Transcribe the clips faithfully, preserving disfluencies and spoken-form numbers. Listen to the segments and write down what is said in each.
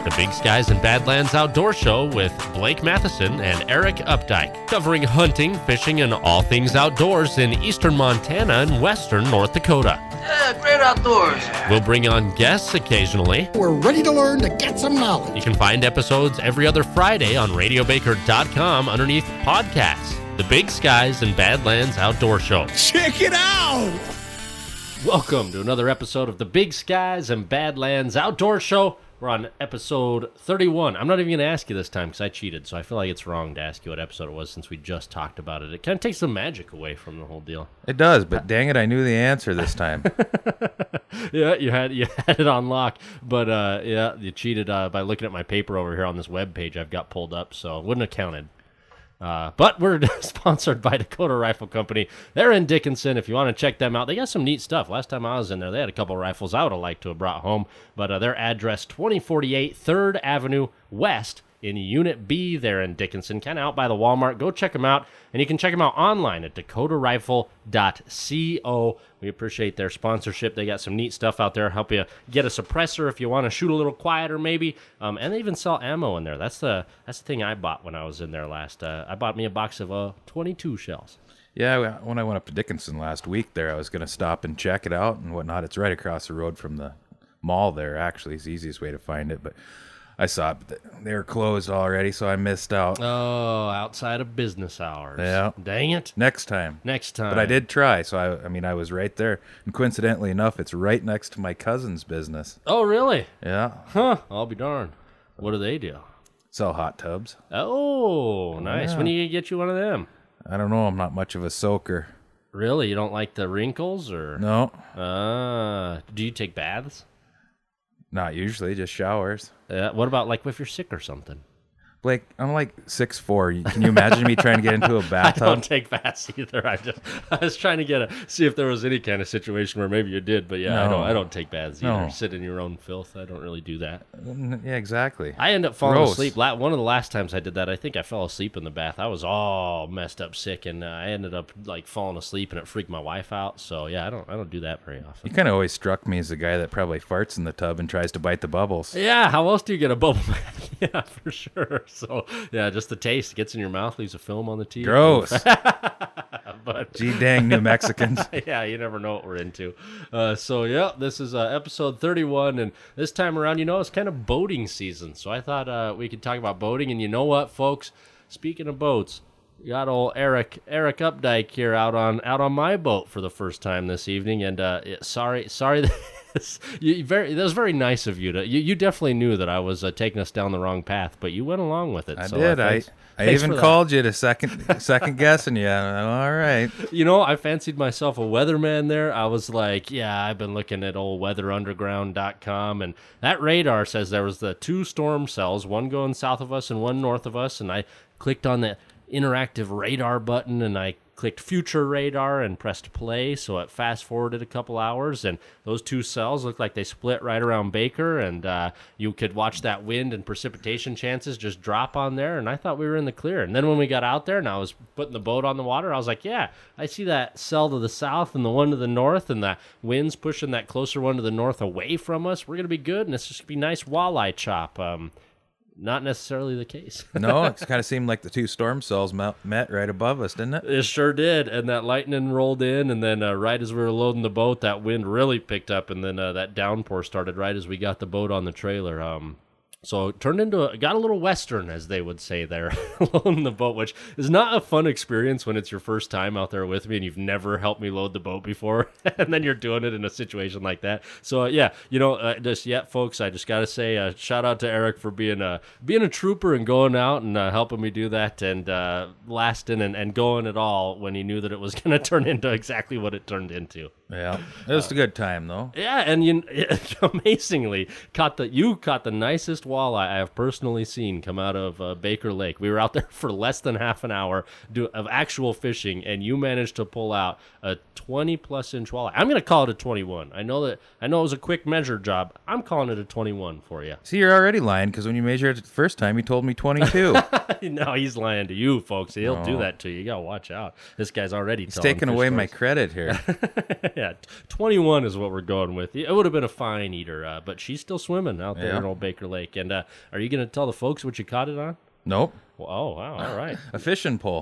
the Big Skies and Badlands Outdoor Show with Blake Matheson and Eric Updike, covering hunting, fishing, and all things outdoors in eastern Montana and western North Dakota. Yeah, great outdoors. We'll bring on guests occasionally. We're ready to learn to get some knowledge. You can find episodes every other Friday on radio baker dot com underneath podcasts. The Big Skies and Badlands Outdoor Show. Check it out! Welcome to another episode of the Big Skies and Badlands Outdoor Show. We're on episode thirty-one. I'm not even going to ask you this time because I cheated, so I feel like it's wrong to ask you what episode it was since we just talked about it. It kind of takes the magic away from the whole deal. It does, but dang it, I knew the answer this time. Yeah, you had you had it on lock, but uh, yeah, you cheated uh, by looking at my paper over here on this web page I've got pulled up, so it wouldn't have counted. Uh, but we're sponsored by Dakota Rifle Company. They're in Dickinson. If you want to check them out, they got some neat stuff. Last time I was in there, they had a couple rifles I would have liked to have brought home. But uh, their address, twenty forty-eight third Avenue West in Unit B there in Dickinson, kind of out by the Walmart. Go check them out. And you can check them out online at dakota rifle dot co. We appreciate their sponsorship. They got some neat stuff out there. Help you get a suppressor if you want to shoot a little quieter maybe. Um, and they even sell ammo in there. That's the that's the thing I bought when I was in there last. Uh, I bought me a box of uh, twenty-two shells. Yeah, when I went up to Dickinson last week there, I was going to stop and check it out and whatnot. It's right across the road from the mall there, actually. It's the easiest way to find it, but I saw it, but they were closed already, so I missed out. Oh, outside of business hours. Yeah. Dang it. Next time. Next time. But I did try, so I, I mean, I was right there. And coincidentally enough, it's right next to my cousin's business. Oh, really? Yeah. Huh. I'll be darned. What do they do? Sell hot tubs. Oh, nice. Yeah. When are you going to get you one of them? I don't know. I'm not much of a soaker. Really? You don't like the wrinkles? or? No. Uh, do you take baths? Not usually, just showers. Uh, what about like if you're sick or something? Blake, I'm like six foot four. Can you imagine me trying to get into a bathtub? I don't take baths either. I just I was trying to get a see if there was any kind of situation where maybe you did, but yeah, No. I don't I don't take baths either. No. Sit in your own filth. I don't really do that. Yeah, exactly. I end up falling Gross. asleep. La- One of the last times I did that, I think I fell asleep in the bath. I was all messed up sick, and uh, I ended up like falling asleep, and it freaked my wife out. So yeah, I don't I don't do that very often. You kind of always struck me as the guy that probably farts in the tub and tries to bite the bubbles. Yeah, how else do you get a bubble bath? Yeah, for sure. So yeah, just the taste gets in your mouth, leaves a film on the teeth. Gross. But Gee dang, New Mexicans. yeah, you never know what we're into. Uh, so, yeah, this is uh, episode thirty-one, and this time around, you know, it's kind of boating season. So I thought uh, we could talk about boating, and you know what, folks? Speaking of boats, we got old Eric Eric Updike here out on out on my boat for the first time this evening, and uh, it, sorry, sorry. That you very that was very nice of you to you, you definitely knew that I was uh, taking us down the wrong path, but you went along with it. I so, did. Uh, I thanks, I thanks even for that. called you to second second guessing you. All right. You know, I fancied myself a weatherman there. I was like, yeah, I've been looking at old weather underground dot com, and that radar says there was the two storm cells, one going south of us and one north of us, and I clicked on the interactive radar button, and I clicked future radar and pressed play, so it fast forwarded a couple hours, and those two cells looked like they split right around Baker, and uh, you could watch that wind and precipitation chances just drop on there, and I thought we were in the clear. And then when we got out there and I was putting the boat on the water, I was like, yeah, I see that cell to the south and the one to the north, and the wind's pushing that closer one to the north away from us. We're going to be good, and it's just going to be nice walleye chop. Um, Not necessarily the case. No, it kind of seemed like the two storm cells met, met right above us, didn't it? It sure did, and that lightning rolled in, and then uh, right as we were loading the boat, that wind really picked up, and then uh, that downpour started right as we got the boat on the trailer. Um, so it turned into a, got a little western, as they would say there, loading the boat, which is not a fun experience when it's your first time out there with me and you've never helped me load the boat before, and then you're doing it in a situation like that. So uh, yeah, you know, uh, just yet, folks, I just got to say uh, shout out to Eric for being a being a trooper and going out and uh, helping me do that, and uh, lasting and, and going at all when he knew that it was going to turn into exactly what it turned into. Yeah, it was a good time though. Yeah, and you amazingly caught the you caught the nicest walleye I have personally seen come out of uh, Baker Lake. We were out there for less than half an hour do, of actual fishing, and you managed to pull out a twenty plus inch walleye. I'm going to call it a twenty-one. I know that I know it was a quick measure job. I'm calling it a twenty-one for you. See, you're already lying because when you measured it the first time, you told me twenty-two. No, he's lying to you, folks. He'll Oh. do that to you. You got to watch out. This guy's already He's telling taking fish away my stories. credit here. yeah, twenty-one is what we're going with. It would have been a fine eater, uh, but she's still swimming out there Yeah. in Old Baker Lake. And uh, are you going to tell the folks what you caught it on? Nope. Well, oh, wow, all right. A fishing pole.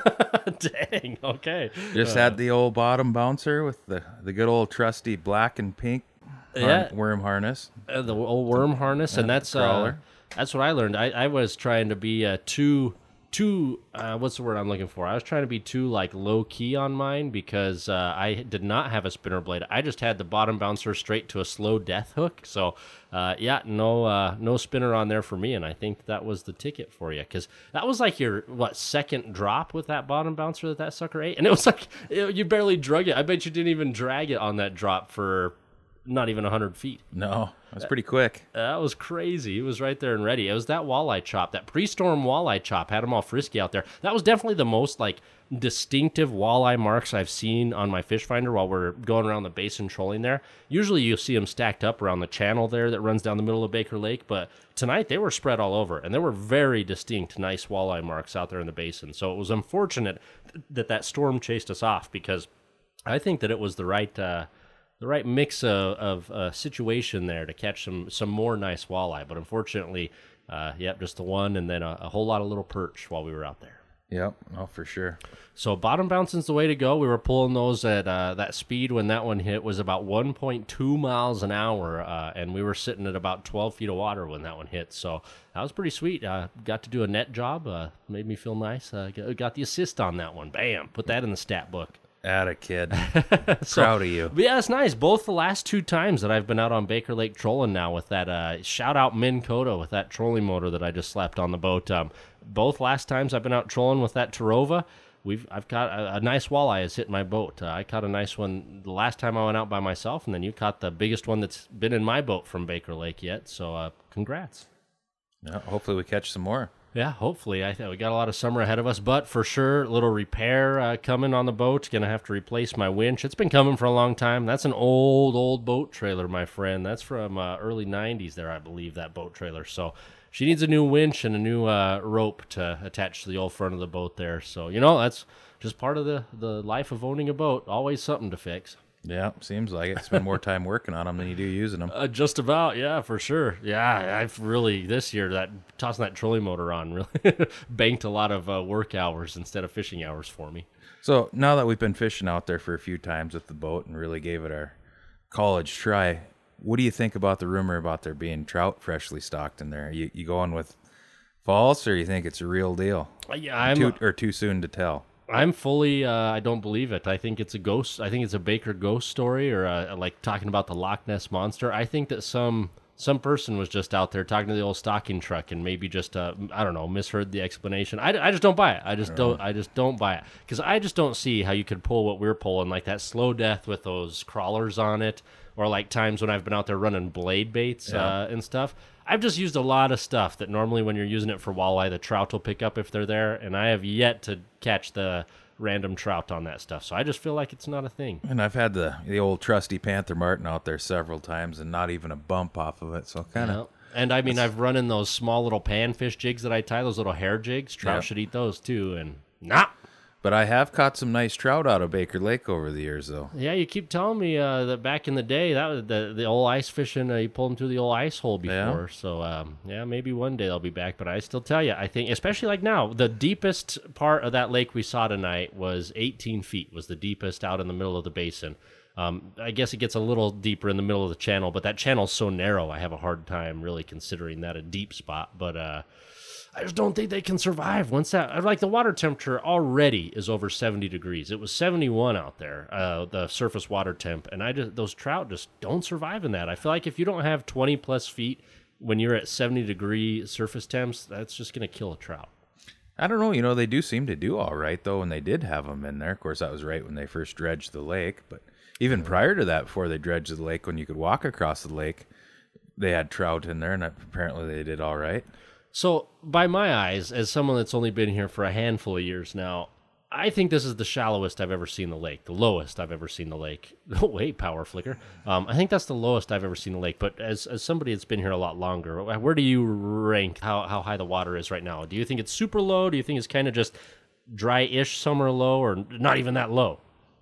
Dang, okay. Just had the old bottom bouncer with the, the good old trusty black and pink har- Yeah. worm harness. Uh, the old worm harness, and that's uh, crawler. that's what I learned. I, I was trying to be uh, too too uh, what's the word I'm looking for? I was trying to be too like low key on mine because uh, I did not have a spinner blade. I just had the bottom bouncer straight to a slow death hook. So uh, yeah, no uh, no spinner on there for me, and I think that was the ticket for you because that was like your what second drop with that bottom bouncer that that sucker ate, and it was like it, you barely drug it. I bet you didn't even drag it on that drop for not even one hundred feet. No, that's pretty quick. That was crazy. He was right there and ready. It was that walleye chop, that pre-storm walleye chop, had them all frisky out there. That was definitely the most like distinctive walleye marks I've seen on my fish finder while we're going around the basin trolling there. Usually you see them stacked up around the channel there that runs down the middle of Baker Lake, but tonight they were spread all over, and there were very distinct, nice walleye marks out there in the basin. So it was unfortunate that that storm chased us off because I think that it was the right... Uh, the right mix of, of uh, situation there to catch some some more nice walleye. But unfortunately, uh, yep, just the one and then a, a whole lot of little perch while we were out there. Yep, no, for sure. So bottom bouncing's the way to go. We were pulling those at uh, that speed when that one hit was about one point two miles an hour, uh, and we were sitting at about twelve feet of water when that one hit. So that was pretty sweet. Uh, got to do a net job. Uh, made me feel nice. Uh, got, got the assist on that one. Bam! Put that in the stat book. Atta kid. So, Proud of you. But yeah, it's nice. Both the last two times that I've been out on Baker Lake trolling now with that uh, shout out Minn Kota with that trolling motor that I just slapped on the boat. Um, both last times I've been out trolling with that Tarova, we've I've got a, a nice walleye has hit my boat. Uh, I caught a nice one the last time I went out by myself, and then you caught the biggest one that's been in my boat from Baker Lake yet. So uh, congrats. Yeah, hopefully we catch some more. Yeah, hopefully. I think we got a lot of summer ahead of us, but for sure, a little repair uh, coming on the boat. Gonna have to replace my winch. It's been coming for a long time. That's an old, old boat trailer, my friend. That's from uh, early nineties there, I believe, that boat trailer. So she needs a new winch and a new uh, rope to attach to the old front of the boat there. So, you know, that's just part of the, the life of owning a boat. Always something to fix. Yeah, seems like it. Spend more time working on them than you do using them. Uh, just about, yeah, for sure. Yeah, I've really, this year, that tossing that trolling motor on really banked a lot of uh, work hours instead of fishing hours for me. So now that we've been fishing out there for a few times with the boat and really gave it our college try, what do you think about the rumor about there being trout freshly stocked in there? You, you going with false, or you think it's a real deal? Uh, yeah, I'm... Too, or too soon to tell? I'm fully, uh, I don't believe it. I think it's a ghost. I think it's a Baker ghost story or uh, like talking about the Loch Ness Monster. I think that some some person was just out there talking to the old stocking truck and maybe just, uh, I don't know, misheard the explanation. I, I just don't buy it. I just don't, I just don't buy it. Because I just don't see how you could pull what we're pulling, like that slow death with those crawlers on it, or like times when I've been out there running blade baits Yeah. uh, and stuff. I've just used a lot of stuff that normally when you're using it for walleye, the trout will pick up if they're there, and I have yet to catch the random trout on that stuff. So I just feel like it's not a thing. And I've had the the old trusty Panther Martin out there several times and not even a bump off of it. So kind of. Yep. And I mean, I've run in those small little panfish jigs that I tie, those little hair jigs. Trout Yep. should eat those too. And nah. But I have caught some nice trout out of Baker Lake over the years, though. Yeah, you keep telling me uh, that back in the day, that was the the old ice fishing. Uh, you pulled them through the old ice hole before. Yeah. So um, yeah, maybe one day they'll be back. But I still tell you, I think, especially like now, the deepest part of that lake we saw tonight was eighteen feet. Was the deepest out in the middle of the basin. Um, I guess it gets a little deeper in the middle of the channel, but that channel's so narrow, I have a hard time really considering that a deep spot. But uh, I just don't think they can survive once that, like the water temperature already is over seventy degrees. It was seventy-one out there, uh, the surface water temp. And I just, those trout just don't survive in that. I feel like if you don't have twenty plus feet when you're at seventy degree surface temps, that's just going to kill a trout. I don't know. You know, they do seem to do all right, though, when they did have them in there. Of course, that was right when they first dredged the lake. But even prior to that, before they dredged the lake, when you could walk across the lake, they had trout in there, and apparently they did all right. So, by my eyes, as someone that's only been here for a handful of years now, I think this is the shallowest I've ever seen the lake, the lowest I've ever seen the lake. Oh, wait, power flicker. Um, I think that's the lowest I've ever seen the lake. But as as somebody that's been here a lot longer, where do you rank how, how high the water is right now? Do you think it's super low? Do you think it's kind of just dry-ish summer low, or not even that low?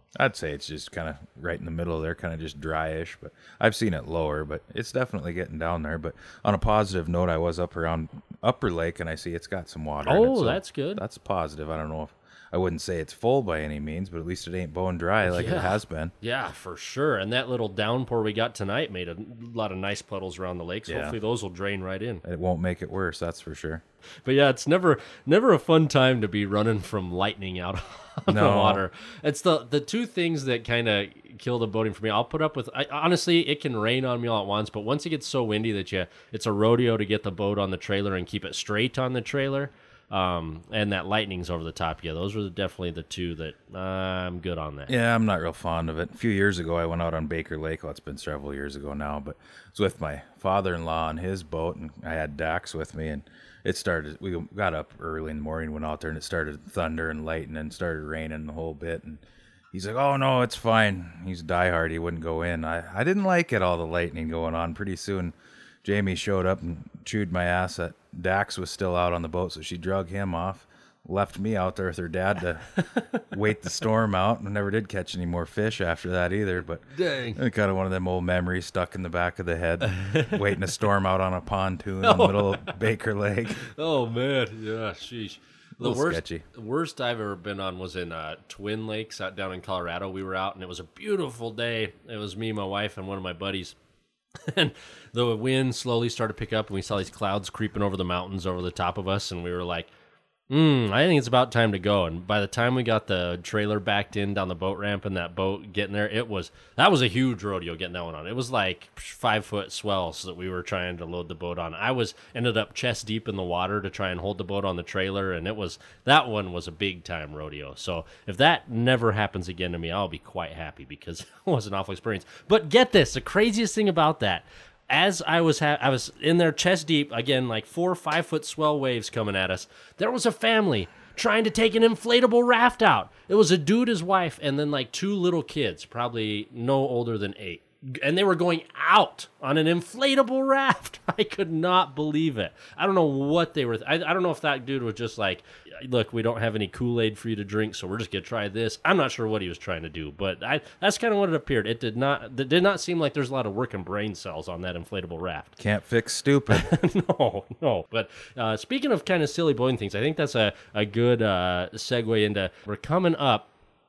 I'd say it's just kind of right in the middle there, kind of just dryish. But I've seen it lower, but it's definitely getting down there. But on a positive note, I was up around Upper Lake, and I see it's got some water in it. Oh, So that's good. That's positive. I don't know if I wouldn't say it's full by any means, but at least it ain't bone dry like Yeah. it has been. Yeah, for sure. And that little downpour we got tonight made a lot of nice puddles around the lakes. Yeah. Hopefully those will drain right in. It won't make it worse, that's for sure. But yeah, it's never never a fun time to be running from lightning out of No. the water. It's the the two things that kind of kill the boating for me. I'll put up with. I, honestly, it can rain on me all at once, but once it gets so windy that you, it's a rodeo to get the boat on the trailer and keep it straight on the trailer. Um, and that lightning's over the top. Yeah, those were definitely the two that uh, I'm good on that. Yeah, I'm not real fond of it. A few years ago, I went out on Baker Lake. Well, it's been several years ago now, but it was with my father-in-law on his boat, and I had Dax with me, and it started, we got up early in the morning, went out there, and it started thunder and lightning and started raining the whole bit, and he's like, oh, no, it's fine. He's diehard. He wouldn't go in. I, I didn't like it, all the lightning going on. Pretty soon, Jamie showed up and chewed my ass. That Dax was still out on the boat, so she drug him off, left me out there with her dad to wait the storm out, and never did catch any more fish after that either. But Dang. it's kind of one of them old memories stuck in the back of the head, waiting a storm out on a pontoon in the middle of Baker Lake. Oh man, yeah, sheesh. The Little worst, sketchy. the worst I've ever been on was in uh, Twin Lakes out down in Colorado. We were out, and it was a beautiful day. It was me, my wife, and one of my buddies. And the wind slowly started to pick up, and we saw these clouds creeping over the mountains over the top of us, and we were like, Hmm, I think it's about time to go. And by the time we got the trailer backed in down the boat ramp and that boat getting there, it was that was a huge rodeo getting that one on. It was like five foot swells that we were trying to load the boat on. I was ended up chest deep in the water to try and hold the boat on the trailer, and it was that one was a big time rodeo. So if that never happens again to me, I'll be quite happy because it was an awful experience. But get this, the craziest thing about that. As I was ha- I was in there chest deep, again, like four or five foot swell waves coming at us, there was a family trying to take an inflatable raft out. It was a dude, his wife, and then like two little kids, probably no older than eight. And they were going out on an inflatable raft. I could not believe it. I don't know what they were. Th- I, I don't know if that dude was just like, look, we don't have any Kool-Aid for you to drink, so we're just going to try this. I'm not sure what he was trying to do, but I, that's kind of what it appeared. It did not It did not seem like there's a lot of working brain cells on that inflatable raft. Can't fix stupid. no, no. But uh, speaking of kind of silly boating things, I think that's a, a good uh, segue into, we're coming up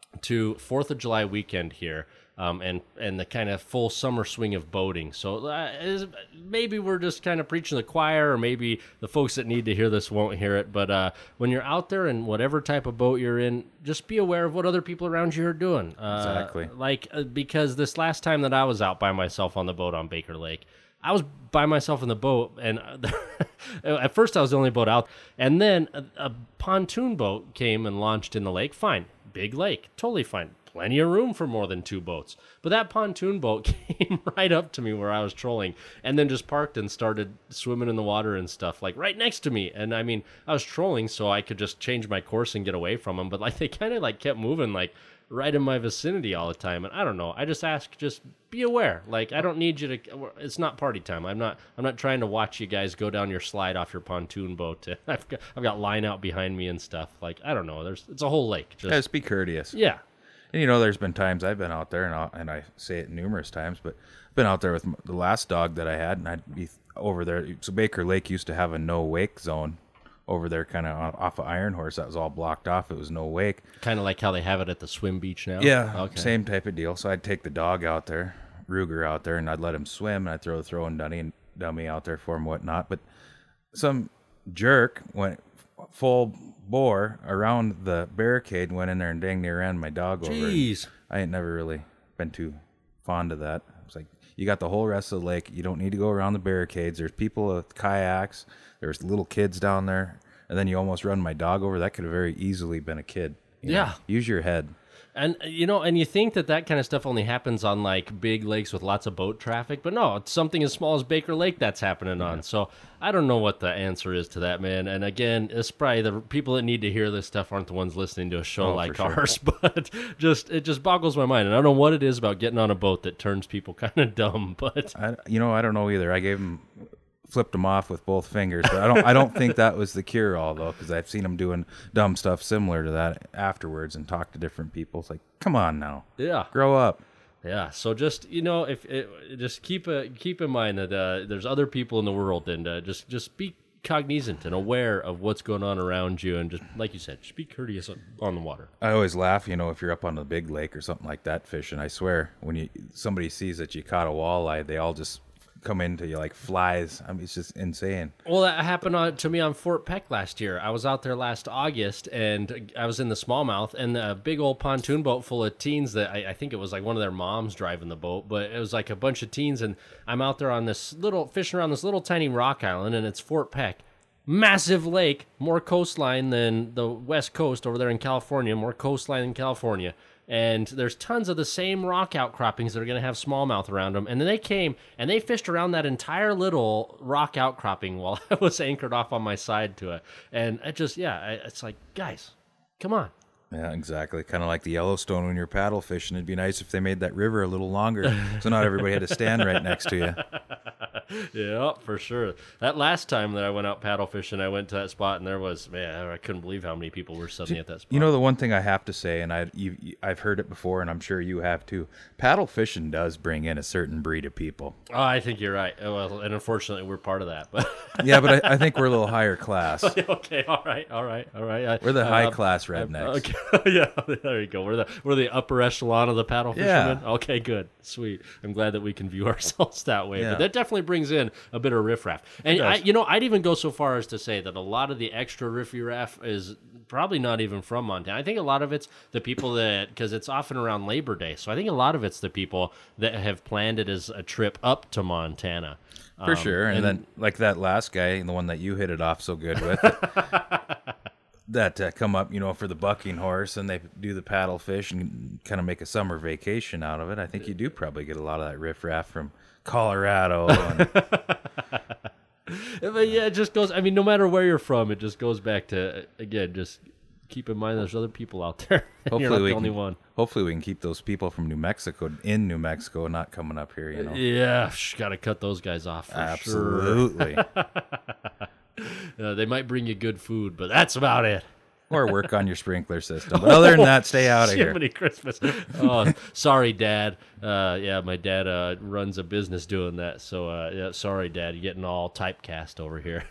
to fourth of July weekend here. Um, and, and the kind of full summer swing of boating. So uh, is, maybe we're just kind of preaching the choir, or maybe the folks that need to hear this won't hear it. But uh, when you're out there in whatever type of boat you're in, just be aware of what other people around you are doing. Uh, Exactly. Like, uh, because this last time that I was out by myself on the boat on Baker Lake, I was by myself in the boat, and at first I was the only boat out, and then a, a pontoon boat came and launched in the lake. Fine. Big lake. Totally fine. Plenty of room for more than two boats. But that pontoon boat came right up to me where I was trolling and then just parked and started swimming in the water and stuff, like right next to me. And I mean, I was trolling so I could just change my course and get away from them. But like they kind of like kept moving like right in my vicinity all the time. And I don't know. I just ask, just be aware. Like, I don't need you to, it's not party time. I'm not, I'm not trying to watch you guys go down your slide off your pontoon boat. I've got, I've got line out behind me and stuff. Like, I don't know. There's, it's a whole lake. Just, Yeah, just be courteous. yeah. And you know, there's been times I've been out there, and, I'll, and I say it numerous times, but I've been out there with m- the last dog that I had, and I'd be over there. So Baker Lake used to have a no wake zone over there, kind of off of Iron Horse. That was all blocked off. It was no wake. Kind of like how they have it at the swim beach now? Yeah, Okay. same type of deal. So I'd take the dog out there, Ruger out there, and I'd let him swim, and I'd throw the throwing dummy, dummy out there for him, whatnot. But some jerk went full bore around the barricade and went in there and dang near ran my dog over. Jeez. I ain't never really been too fond of that. It's like, you got the whole rest of the lake. You don't need to go around the barricades. There's people with kayaks. There's little kids down there. And then you almost run my dog over. That could have very easily been a kid. You know, Yeah. use your head. And, you know, and you think that that kind of stuff only happens on, like, big lakes with lots of boat traffic. But no, it's something as small as Baker Lake that's happening on. So I don't know what the answer is to that, man. And, again, it's probably the people that need to hear this stuff aren't the ones listening to a show Oh, like for sure. ours. But just it just boggles my mind. And I don't know what it is about getting on a boat that turns people kind of dumb. But, I, you know, I don't know either. I gave him flipped them off with both fingers. But I don't I don't think that was the cure all though, because I've seen them doing dumb stuff similar to that afterwards and talk to different people. It's like, come on now, Yeah. grow up. Yeah, so just you know, if it, just keep a, keep in mind that uh, there's other people in the world, and uh, just just be cognizant and aware of what's going on around you, and just like you said, just be courteous on, on the water. I always laugh, you know, if you're up on the big lake or something like that fishing. I swear, when you somebody sees that you caught a walleye, they all just come into you like flies. I mean, it's just insane. Well, that happened on, to me on Fort Peck last year. I was out there last August, and I was in the smallmouth, and a big old pontoon boat full of teens that I, I think it was like one of their moms driving the boat, but it was like a bunch of teens, and I'm out there on this little, fishing around this little tiny rock island, and it's Fort Peck. Massive lake, more coastline than the West Coast over there in California, more coastline than California. And there's tons of the same rock outcroppings that are going to have smallmouth around them. And then they came and they fished around that entire little rock outcropping while I was anchored off on my side to it. And it just, yeah, it's like, guys, come on. Yeah, exactly. Kind of like the Yellowstone when you're paddle fishing. It'd be nice if they made that river a little longer, so not everybody had to stand right next to you. Yeah, for sure. That last time that I went out paddle fishing, I went to that spot, and there was, man, I couldn't believe how many people were suddenly at that spot. You know, the one thing I have to say, and I, you, I've heard it before, and I'm sure you have too, paddle fishing does bring in a certain breed of people. Oh, I think you're right. Oh, well, and unfortunately, we're part of that. But yeah, but I, I think we're a little higher class. Okay, all right, all right, all right. I, We're the uh, high-class rednecks. Okay. Yeah, there you go. We're the we're the upper echelon of the paddle Yeah. fishermen. Okay, good, sweet. I'm glad that we can view ourselves that way. Yeah. But that definitely brings in a bit of riffraff. And I, does. you know, I'd even go so far as to say that a lot of the extra riffraff is probably not even from Montana. I think a lot of it's the people that, because it's often around Labor Day. So I think a lot of it's the people that have planned it as a trip up to Montana. For Um, sure. And, and- then, like that last guy, the one that you hit it off so good with, that uh, come up, you know, for the bucking horse, and they do the paddle fish and kind of make a summer vacation out of it. I think you do probably get a lot of that riffraff from Colorado. And, But yeah, it just goes, I mean, no matter where you're from, it just goes back to, again, just keep in mind there's other people out there. And you're not hopefully, we the only can, one. hopefully we can keep those people from New Mexico in New Mexico, not coming up here, you know. Yeah, got to cut those guys off for Absolutely. sure. Uh, they might bring you good food, but that's about it. Or work on your sprinkler system. But other than that, stay out of here. Jiminy Christmas. Oh, sorry, Dad. Uh, yeah, my dad uh, runs a business doing that. So, uh, yeah, sorry, Dad. You're getting all typecast over here.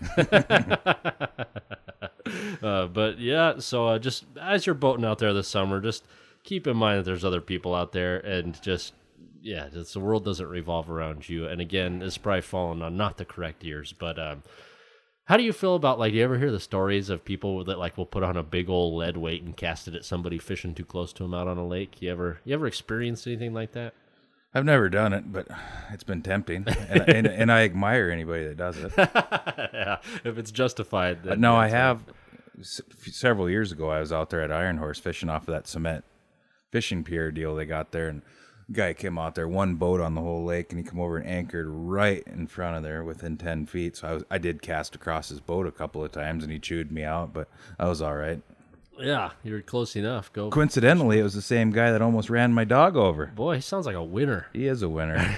uh, but, yeah, so uh, just as you're boating out there this summer, just keep in mind that there's other people out there, and just, yeah, just, the world doesn't revolve around you. And, again, it's probably fallen on not the correct ears, but... Um, how do you feel about, like, do you ever hear the stories of people that, like, will put on a big old lead weight and cast it at somebody fishing too close to them out on a lake? You ever you ever experienced anything like that? I've never done it, but it's been tempting. And, and, and I admire anybody that does it. Yeah, if it's justified. Then No, I it's, have. S- several years ago, I was out there at Iron Horse fishing off of that cement fishing pier deal they got there, and a guy came out there, one boat on the whole lake, and he come over and anchored right in front of there within ten feet. So I was, I did cast across his boat a couple of times, and he chewed me out, but I was all right. Yeah, you're close enough. Go. Coincidentally, it was the same guy that almost ran my dog over. Boy, he sounds like a winner. He is a winner.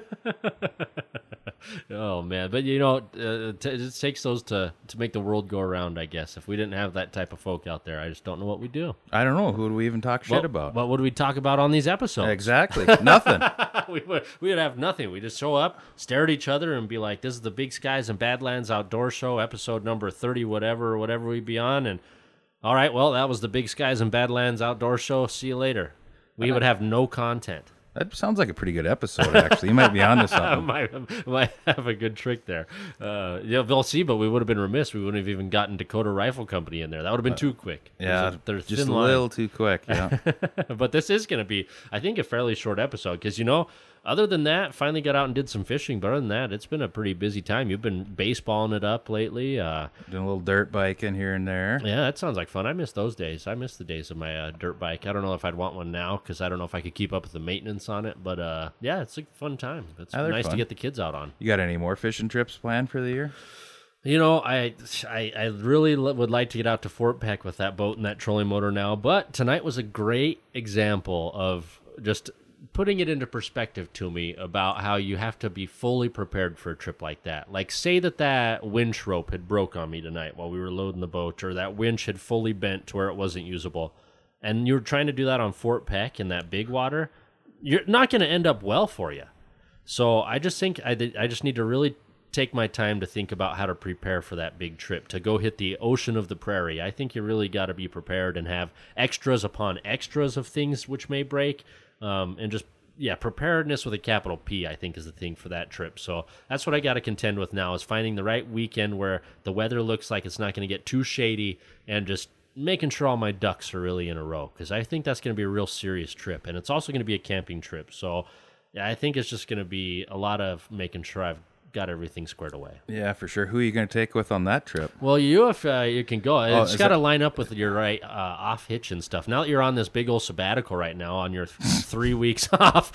Oh man, but you know, uh, t- it just takes those to to make the world go around. I guess if we didn't have that type of folk out there, I just don't know what we'd do. I don't know. Who would we even talk shit What- about? What would we talk about on these episodes? Exactly. Nothing. we would we would have nothing. We just show up, stare at each other, and be like, "This is the Big Skies and Badlands Outdoor Show, episode number thirty, whatever, or whatever we be on." And all right, well, that was the Big Skies and Badlands Outdoor Show. See you later. We would have no content. That sounds like a pretty good episode, actually. You might be onto something. might, might have a good trick there. Uh, yeah, they'll see, but we would have been remiss. We wouldn't have even gotten Dakota Rifle Company in there. That would have been too quick. Yeah, There's a, there's just thin a line. little too quick. Yeah. But this is going to be, I think, a fairly short episode because, you know, other than that, finally got out and did some fishing. But other than that, it's been a pretty busy time. You've been baseballing it up lately. Uh, Doing a little dirt biking here and there. yeah, that sounds like fun. I miss those days. I miss the days of my uh, dirt bike. I don't know if I'd want one now because I don't know if I could keep up with the maintenance on it. But uh, yeah, it's a fun time. It's Yeah, they're nice to fun. get the kids out on. You got any more fishing trips planned for the year? You know, I, I I really l- would like to get out to Fort Peck with that boat and that trolling motor now, but tonight was a great example of just putting it into perspective to me about how you have to be fully prepared for a trip like that. Like, say that that winch rope had broke on me tonight while we were loading the boat, or that winch had fully bent to where it wasn't usable, and you were trying to do that on Fort Peck in that big water, you're not going to end up well for you. So I just think I, I just need to really take my time to think about how to prepare for that big trip, to go hit the ocean of the prairie. I think you really got to be prepared and have extras upon extras of things which may break, um, and just, yeah, preparedness with a capital P, I think, is the thing for that trip. So that's what I got to contend with now, is finding the right weekend where the weather looks like it's not going to get too shady, and just making sure all my ducks are really in a row, because I think that's going to be a real serious trip, and it's also going to be a camping trip. So yeah, I think it's just going to be a lot of making sure I've got everything squared away. Yeah, for sure. Who are you going to take with on that trip? Well, you, if uh, you can go, Oh, it's is got to that- line up with your right uh, off hitch and stuff. Now that you're on this big old sabbatical right now, on your th- three weeks off,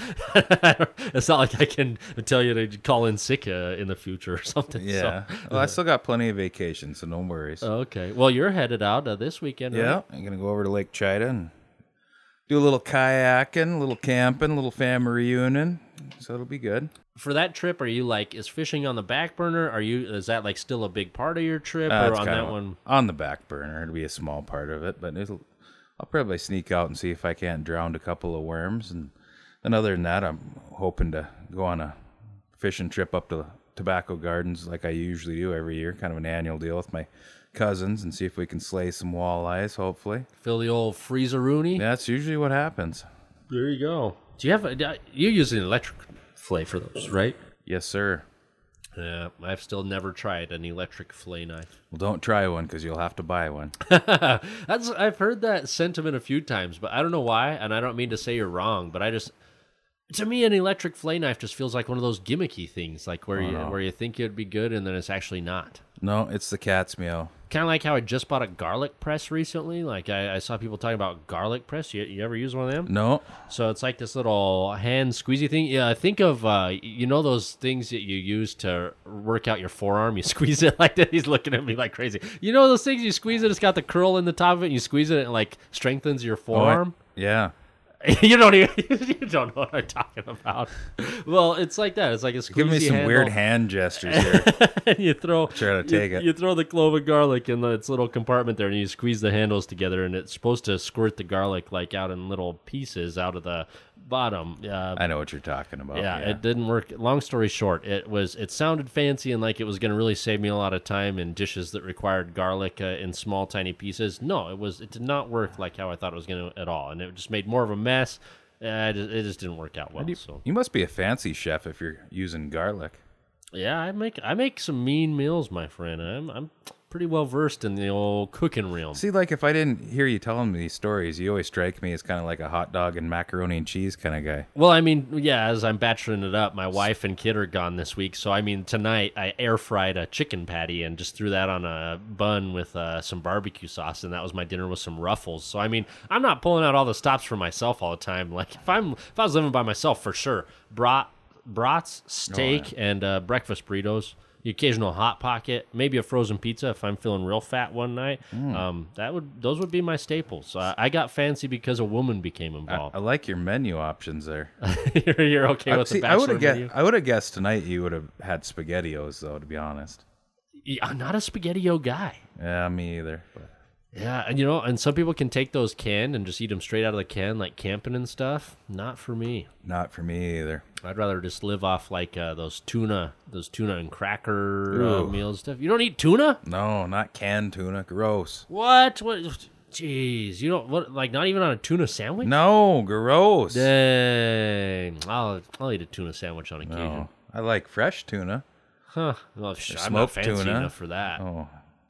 it's not like I can tell you to call in sick uh, in the future or something. Yeah. So. Well, I still got plenty of vacation, so no worries. Okay. Well, you're headed out uh, this weekend, right? Yeah, I'm going to go over to Lake Chida and do a little kayaking, a little camping, a little family reunion. So it'll be good. For that trip, are you like, is fishing on the back burner? Are you, is that like still a big part of your trip, Uh, or it's on kinda that one? on the back burner. It'll be a small part of it, but it'll. I'll probably sneak out and see if I can't drown a couple of worms, and then other than that, I'm hoping to go on a fishing trip up to Tobacco Gardens like I usually do every year, kind of an annual deal with my cousins, and see if we can slay some walleyes. Hopefully, Fill the old freezer-rooney? that's usually what happens. There you go. Do you have, a, you use an electric fillet for those, right? Yes, sir. Yeah, I've still never tried an electric fillet knife. Well, don't try one because you'll have to buy one. That's I've heard that sentiment a few times, but I don't know why, and I don't mean to say you're wrong, but I just, to me, an electric fillet knife just feels like one of those gimmicky things, like where you no. where you think it'd be good and then it's actually not. No, it's the cat's meow. Kind of like how I just bought a garlic press recently. Like I, I saw people talking about garlic press. You, you ever use one of them? No, So it's like this little hand squeezy thing. Yeah, think of uh, you know those things that you use to work out your forearm. You squeeze it like that. He's looking at me like crazy. You know those things you squeeze it. It's got the curl in the top of it. And you squeeze it, and it like strengthens your Oh, I- forearm. yeah. you don't even you don't know what I'm talking about. Well, it's like that. It's like a squeezy Give me some handle. weird hand gestures here. And you throw Try to you- take it. You throw the clove of garlic in the, its little compartment there, and you squeeze the handles together, and it's supposed to squirt the garlic like out in little pieces out of the bottom. Uh, I know what you're talking about. yeah, it didn't work. Long story short, it was it sounded fancy and like it was going to really save me a lot of time in dishes that required garlic uh, in small, tiny pieces. No, it was it did not work like how I thought it was going to at all, and it just made more of a mess. Uh, it, just, it just didn't work out well. You, So you must be a fancy chef if you're using garlic. yeah, I make I make some mean meals, my friend. I'm I'm pretty well versed in the old cooking realm. See, like if I didn't hear you telling me these stories, you always strike me as kind of like a hot dog and macaroni and cheese kind of guy. Well, I mean, yeah, as I'm bacheloring it up, my wife and kid are gone this week. So, I mean, tonight I air fried a chicken patty and just threw that on a bun with uh, some barbecue sauce. And that was my dinner with some Ruffles. So, I mean, I'm not pulling out all the stops for myself all the time. Like, if I'm if I was living by myself, for sure, brat, brats, steak, and uh, breakfast burritos. The occasional hot pocket, maybe a frozen pizza if I'm feeling real fat one night. Um, that would those would be my staples. Uh, I got fancy because a woman became I, involved. I like your menu options there. you're, you're okay I, with see, the I would bachelor have guessed. menu? I would have guessed tonight you would have had SpaghettiOs though. To be honest. Yeah, I'm not a spaghetti-o guy. Yeah, me either. But Yeah, and you know, and some people can take those canned and just eat them straight out of the can, like camping and stuff. Not for me. not for me either. I'd rather just live off like uh, those tuna, those tuna and cracker uh, Ooh. meals stuff. You don't eat tuna? No, not canned tuna. Gross. What? What? Jeez, you don't what? Like not even on a tuna sandwich? No, gross. Dang, I'll I'll eat a tuna sandwich on occasion. No, I like fresh tuna. Huh? Well, sh- I'm not smoked fancy tuna. enough for that. Oh,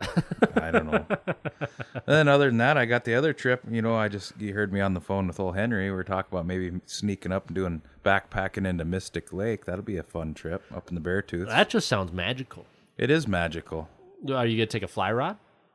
I don't know. And then other than that, I got the other trip. You know, I just you heard me on the phone with old Henry. We were talking about maybe sneaking up and doing backpacking into Mystic Lake. That'll be a fun trip up in the Beartooth. That just sounds magical. It is magical. Are you gonna take a fly rod?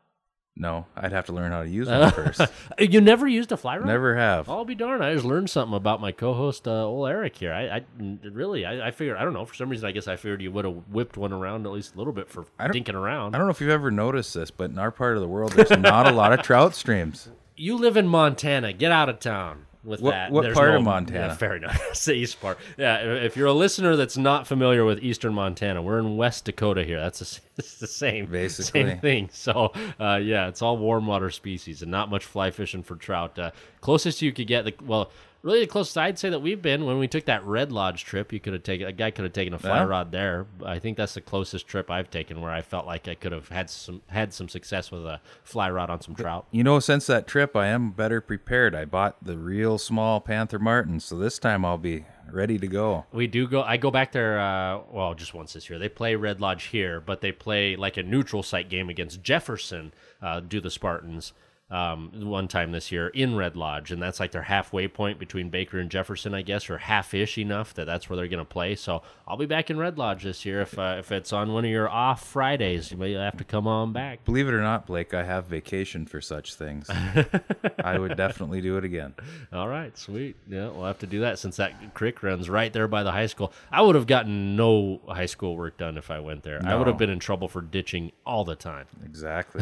No, I'd have to learn how to use one first. You never used a fly rod? Never have. I'll be darned. I just learned something about my co-host, uh, old Eric here. I, I really, I, I figured, I don't know, for some reason, I guess I figured you would have whipped one around at least a little bit for don't- dinking around. I don't know if you've ever noticed this, but in our part of the world, there's not a lot of trout streams. You live in Montana. Get out of town. with What- that. what There's part no, of Montana? Yeah, fair enough. It's the east part. Yeah, if you're a listener that's not familiar with eastern Montana, we're in West Dakota here. That's the, it's the same, Basically. same thing. So, uh, yeah, it's all warm water species and not much fly fishing for trout. Uh, closest you could get, the well, really the closest I'd say that we've been when we took that Red Lodge trip. You could have taken a guy could have taken a fly Yeah. rod there. I think that's the closest trip I've taken where I felt like I could have had some had some success with a fly rod on some trout. You know, since that trip, I am better prepared. I bought the real small Panther Martins, so this time I'll be ready to go. We do go. I go back there. Uh, well, just once this year. They play Red Lodge here, but they play like a neutral site game against Jefferson. Uh, do the Spartans um, one time this year in Red Lodge, and that's like their halfway point between Baker and Jefferson, I guess, or half-ish enough that that's where they're going to play. So I'll be back in Red Lodge this year. If uh, if it's on one of your off Fridays, you may have to come on back. Believe it or not, Blake, I have vacation for such things. I would definitely do it again. All right, sweet. Yeah, we'll have to do that since that creek runs right there by the high school. I would have gotten no high school work done if I went there. I would have No. been in trouble for ditching all the time. Exactly.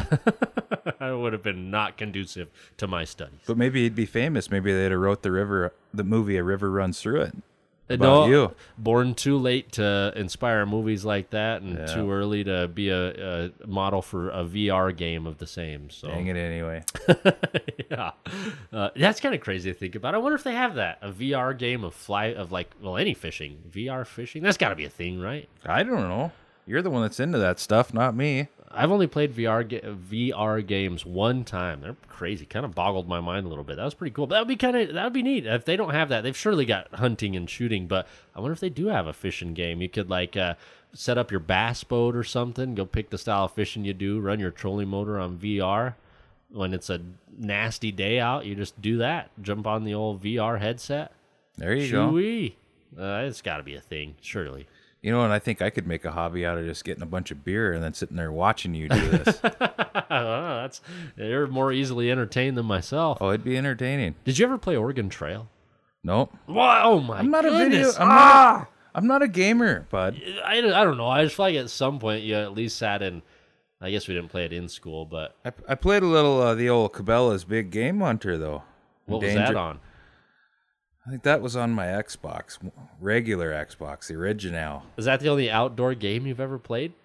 I would have been not conducive to my studies. But maybe he'd be famous. Maybe they'd have wrote the river, the movie "A River Runs Through It." Uh, About you. Born too late to inspire movies like that, and Yeah. too early to be a, a model for a V R game of the same. So Dang it anyway. yeah, uh, that's kind of crazy to think about. I wonder if they have that a V R game of fly of like well any fishing V R fishing. That's got to be a thing, right? I don't know. You're the one that's into that stuff, not me. I've only played V R ga- V R games one time. They're crazy. Kind of boggled my mind a little bit. That was pretty cool. That would be kind of that would be neat. If they don't have that, they've surely got hunting and shooting. But I wonder if they do have a fishing game. You could like uh, set up your bass boat or something. Go pick the style of fishing you do. Run your trolling motor on V R. When it's a nasty day out, you just do that. Jump on the old V R headset. There you go. Shoo-wee. Uh, it's got to be a thing, surely. You know, and I think I could make a hobby out of just getting a bunch of beer and then sitting there watching you do this. Oh, that's you're more easily entertained than myself. Oh, it'd be entertaining. Did you ever play Oregon Trail? Nope. Wow, oh my I'm not a video. goodness. I'm, ah! not, I'm not a gamer, bud. I, I don't know. I just feel like at some point you at least sat in. I guess we didn't play it in school, but I, I played a little uh, the old Cabela's Big Game Hunter though. what was Danger- that on? I think that was on my Xbox, regular Xbox, the original. Is that the only outdoor game you've ever played?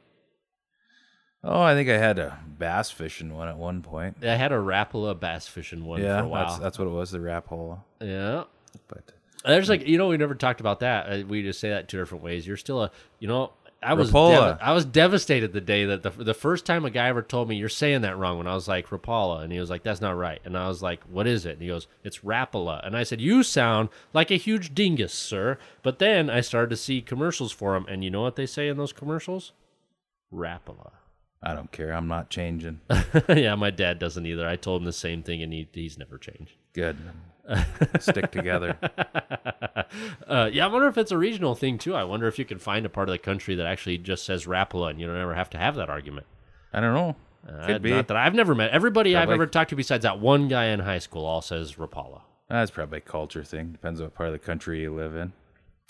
Oh, I think I had a bass fishing one at one point. I had a Rapala bass fishing one Yeah, for a while. that's that's what it was, the Rapala. yeah. But There's like you know we never talked about that. Uh, We just say that two different ways. You're still a you know I was Rapala. dev- I was devastated the day that the the first time a guy ever told me you're saying that wrong when I was like Rapala and he was like that's not right and I was like what is it and he goes it's Rapala and I said you sound like a huge dingus sir but then I started to see commercials for him and you know what they say in those commercials Rapala. I don't care. I'm not changing. Yeah, my dad doesn't either. I told him the same thing and he he's never changed. Good. Stick together. Uh, yeah, I wonder if it's a regional thing too. I wonder if you can find a part of the country that actually just says Rapala, and you don't ever have to have that argument. I don't know. Uh, Could be. Not that I've never met. Everybody I've Probably. ever talked to, besides that one guy in high school, all says Rapala. That's probably a culture thing. Depends on what part of the country you live in.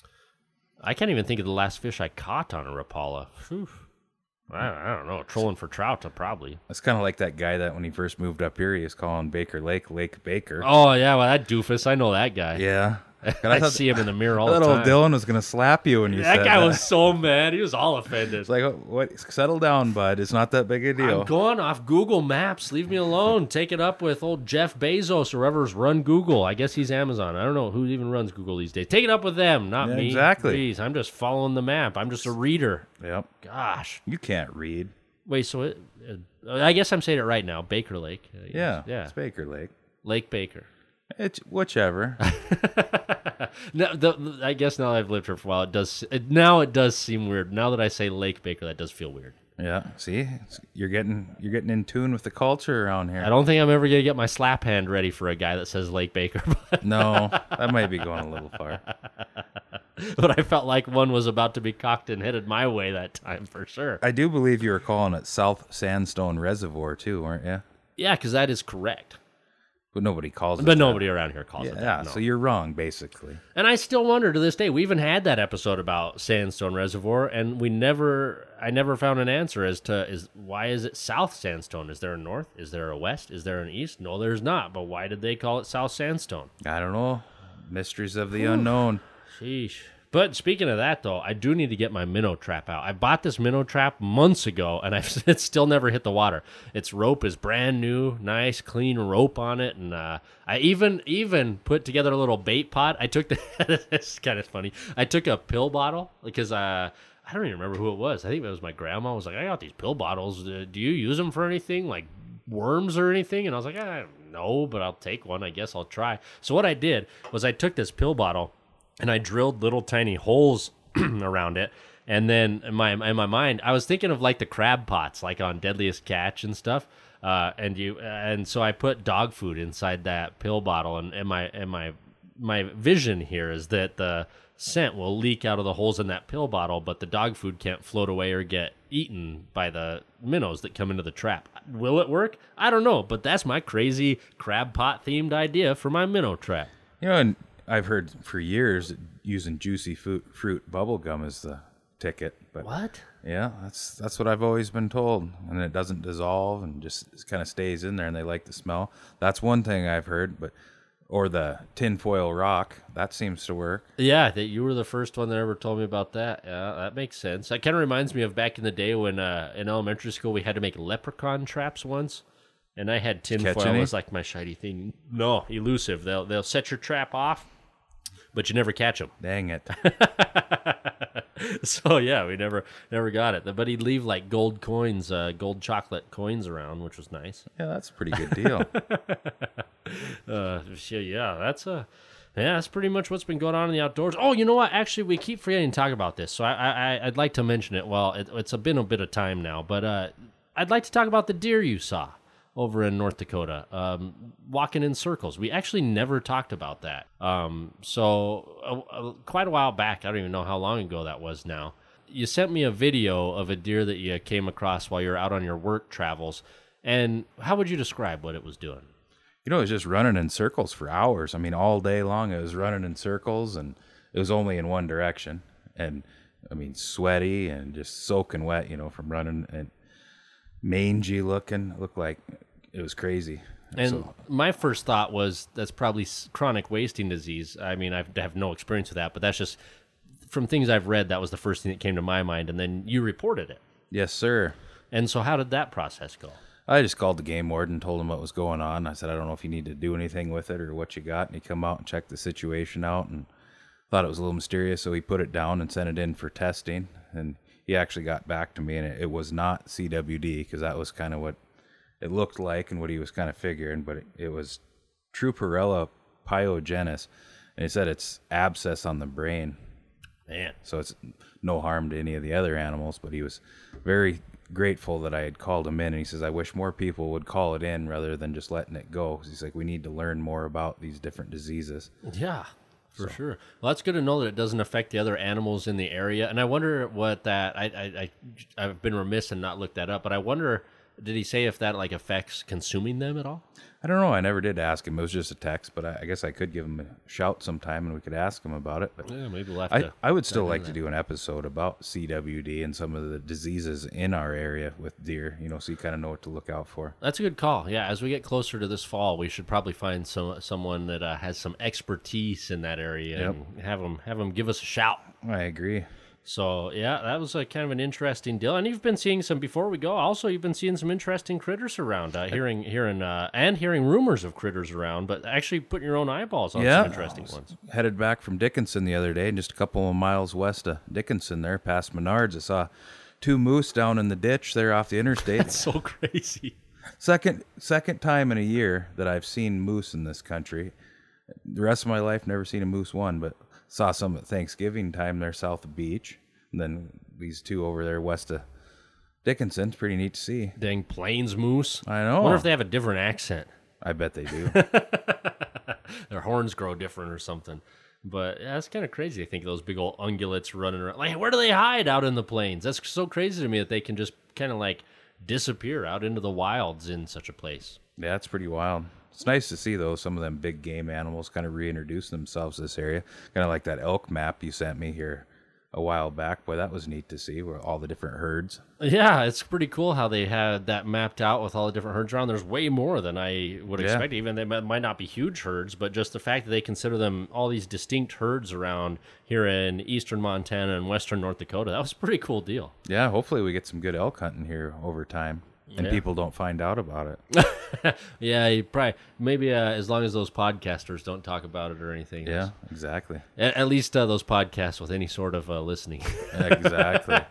I can't even think of the last fish I caught on a Rapala. Phew. I, I don't know. Trolling for trout, uh, probably. It's kind of like that guy that when he first moved up here, he was calling Baker Lake Lake Baker. Oh yeah, well that doofus, I know that guy. Yeah. And I, thought, see him in the mirror all I the thought time. old Dylan was going to slap you when you that said guy that. was so mad. He was all offended. It's like, oh, what? Settle down, bud. It's not that big a deal. I'm going off Google Maps. Leave me alone. Take it up with old Jeff Bezos or whoever's run Google. I guess he's Amazon. I don't know who even runs Google these days. Take it up with them, not Yeah, me. exactly. Please, I'm just following the map. I'm just a reader. Yep. Gosh. You can't read. Wait, so it, uh, I guess I'm saying it right now. Baker Lake. Uh, Yeah. Yeah. It's Baker Lake. Lake Baker. It's whichever. No, the, the- I guess now that I've lived here for a while, it does. It, now it does seem weird. Now that I say Lake Baker, that does feel weird. Yeah. See, It's- you're getting you're getting in tune with the culture around here. I don't think I'm ever gonna get my slap hand ready for a guy that says Lake Baker. But, No, that might be going a little far. but I felt like one was about to be cocked and headed my way that time for sure. I do believe you were calling it South Sandstone Reservoir too, weren't you? Yeah, because that is correct. But nobody calls it But that. nobody around here calls Yeah, it that. yeah no. so you're wrong, basically. And I still wonder to this day. We even had that episode about Sandstone Reservoir, and we never, I never found an answer as to is why is it South Sandstone? Is there a north? Is there a west? Is there an east? No, there's not. But why did they call it South Sandstone? I don't know. Mysteries of the unknown. Sheesh. But speaking of that, though, I do need to get my minnow trap out. I bought this minnow trap months ago, and I've it's still never hit the water. Its rope is brand new, nice, clean rope on it, and uh, I even even put together a little bait pot. I took the it's kind of funny. I took a pill bottle because uh, I don't even remember who it was. I think it was my grandma. Was like, I got these pill bottles. Uh, do you use them for anything, like worms or anything? And I was like, I don't know, but I'll take one. I guess I'll try. So what I did was I took this pill bottle and I drilled little tiny holes around it. And then in my in my mind, I was thinking of like the crab pots, like on Deadliest Catch and stuff. Uh, and you and so I put dog food inside that pill bottle. And, and my and my my vision here is that the scent will leak out of the holes in that pill bottle, but the dog food can't float away or get eaten by the minnows that come into the trap. Will it work? I don't know, but that's my crazy crab pot themed idea for my minnow trap. You know, and I've heard for years using juicy fruit, fruit bubble gum as the ticket. But What? yeah, that's that's what I've always been told. And it doesn't dissolve and just kind of stays in there, and they like the smell. That's one thing I've heard. But or the tinfoil rock, that seems to work. Yeah, that you were the first one that ever told me about that. Yeah, that makes sense. That kind of reminds me of back in the day when uh, in elementary school we had to make leprechaun traps once, and I had tinfoil Catch any? was like my shiny thing. No, elusive. They'll they'll set your trap off, but you never catch them. Dang it. So yeah, we never never got it. But he'd leave like gold coins, uh, gold chocolate coins around, which was nice. Yeah, that's a pretty good deal. Uh, yeah, yeah, that's a, yeah, that's pretty much what's been going on in the outdoors. Oh, you know what? Actually, we keep forgetting to talk about this, so I, I, I'd like to mention it. Well, it, it's been a bit of time now, but uh, I'd like to talk about the deer you saw over in North Dakota, um, walking in circles. We actually never talked about that. Um, so uh, uh, quite a while back, I don't even know how long ago that was now. You sent me a video of a deer that you came across while you were out on your work travels, and how would you describe what it was doing? You know, it was just running in circles for hours. I mean, all day long it was running in circles, and it was only in one direction. And, I mean, sweaty and just soaking wet, you know, from running, and mangy looking. Looked like it was crazy. And So, my first thought was that's probably s- chronic wasting disease. I mean, I've, I have no experience with that, but that's just from things I've read, that was the first thing that came to my mind. And then you reported it. yes, sir. And so how did that process go? I just called the game warden, told him what was going on. I said, I don't know if you need to do anything with it or what you got. And he come out and checked the situation out and thought it was a little mysterious. So he put it down and sent it in for testing. And he actually got back to me, and it, it was not C W D, because that was kind of what it looked like and what he was kind of figuring. But it, it was Truparella pyogenes. And he said it's abscess on the brain. Man. So it's no harm to any of the other animals, but he was very grateful that I had called him in. And he says, I wish more people would call it in rather than just letting it go. 'Cause he's like, we need to learn more about these different diseases. Yeah, for sure. Well, that's good to know that it doesn't affect the other animals in the area. And I wonder what that, I, I, I, I've been remiss and not looked that up, but I wonder, did he say if that like affects consuming them at all? I don't know. I never did ask him. It was just a text, but I, I guess I could give him a shout sometime and we could ask him about it. But Yeah, maybe we'll have I, to. I would still like to do an episode about C W D and some of the diseases in our area with deer, you know, so you kind of know what to look out for. That's a good call. Yeah, as we get closer to this fall, we should probably find some someone that uh, has some expertise in that area and have them have them give us a shout. I agree. So yeah, that was a kind of an interesting deal. And you've been seeing some before we go. Also, you've been seeing some interesting critters around, uh, hearing hearing uh, and hearing rumors of critters around, but actually putting your own eyeballs on Yeah. some interesting ones. Headed back from Dickinson the other day, and just a couple of miles west of Dickinson there, past Menards, I saw two moose down in the ditch there off the interstate. It's so crazy. second second time in a year that I've seen moose in this country. The rest of my life, never seen a moose one, but saw some at Thanksgiving time there south of Beach. And then these two over there west of Dickinson. It's pretty neat to see. Dang plains moose. I I know. wonder if they have a different accent. I bet they do. Their horns grow different or something. But yeah, that's kind of crazy. I think those big old ungulates running around. Like, where do they hide out in the plains? That's so crazy to me that they can just kind of like disappear out into the wilds in such a place. Yeah, it's pretty wild. It's nice to see, though, some of them big game animals kind of reintroduce themselves to this area. Kind of like that elk map you sent me here a while back. Boy, that was neat to see, where all the different herds. Yeah, it's pretty cool how they had that mapped out with all the different herds around. There's way more than I would Yeah. expect. Even they might might not be huge herds, but just the fact that they consider them all these distinct herds around here in eastern Montana and western North Dakota, that was a pretty cool deal. Yeah, hopefully we get some good elk hunting here over time, and Yeah. people don't find out about it. Yeah, you probably maybe uh, as long as those podcasters don't talk about it or anything. Yeah, exactly. At, at least uh, those podcasts with any sort of uh, listening. Exactly.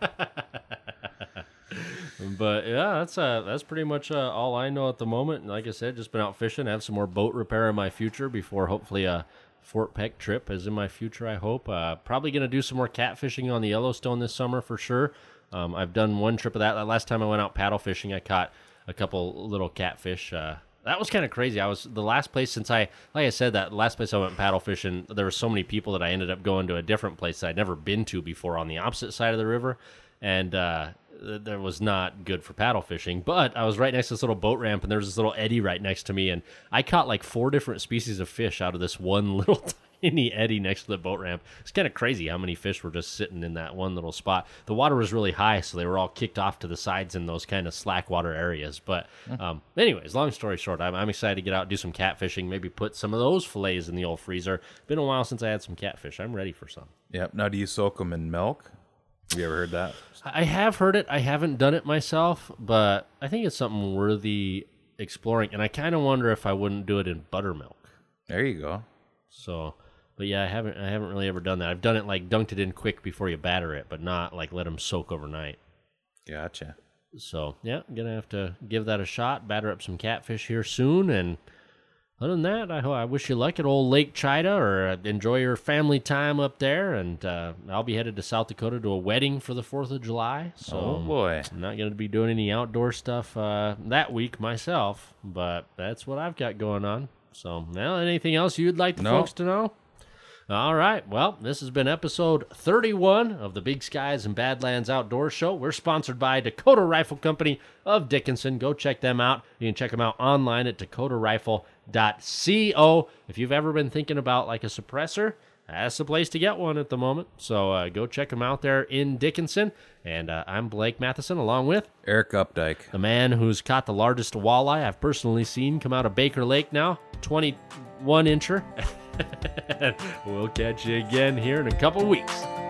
But yeah, that's uh, that's pretty much uh, all I know at the moment. Like I said, just been out fishing. I have some more boat repair in my future before hopefully a Fort Peck trip is in my future, I hope. Uh, probably going to do some more catfishing on the Yellowstone this summer for sure. Um, I've done one trip of that. Last time I went out paddle fishing, I caught a couple little catfish. Uh, that was kind of crazy. I was the last place since I, like I said, that last place I went paddle fishing, there were so many people that I ended up going to a different place that I'd never been to before on the opposite side of the river. And uh, th- there was not good for paddle fishing. But I was right next to this little boat ramp, and there was this little eddy right next to me. And I caught like four different species of fish out of this one little tiny eddy next to the boat ramp. It's kind of crazy how many fish were just sitting in that one little spot. The water was really high, so they were all kicked off to the sides in those kind of slack water areas. But um, anyways, long story short, I'm, I'm excited to get out and do some catfishing, maybe put some of those fillets in the old freezer. Been a while since I had some catfish. I'm ready for some. Yep. Now, do you soak them in milk? Have you ever heard that? I have heard it. I haven't done it myself, but I think it's something worthy exploring. And I kind of wonder if I wouldn't do it in buttermilk. There you go. So, but yeah, I haven't. I haven't really ever done that. I've done it like dunked it in quick before you batter it, but not like let them soak overnight. Gotcha. So yeah, I'm gonna have to give that a shot. Batter up some catfish here soon, and other than that, I, I wish you luck at old Lake Chida, or uh, enjoy your family time up there. And uh, I'll be headed to South Dakota to a wedding for the Fourth of July. So Oh, boy. I'm not going to be doing any outdoor stuff uh, that week myself, but that's what I've got going on. So, well, anything else you'd like the No. folks to know? All right. Well, this has been episode thirty-one of the Big Skies and Badlands Outdoor Show. We're sponsored by Dakota Rifle Company of Dickinson. Go check them out. You can check them out online at dakota rifle dot co. If you've ever been thinking about like a suppressor, that's the place to get one at the moment. So uh, go check them out there in Dickinson. And uh, I'm Blake Matheson, along with Eric Updike. the man who's caught the largest walleye I've personally seen come out of Baker Lake now, twenty-one incher. We'll catch you again here in a couple weeks.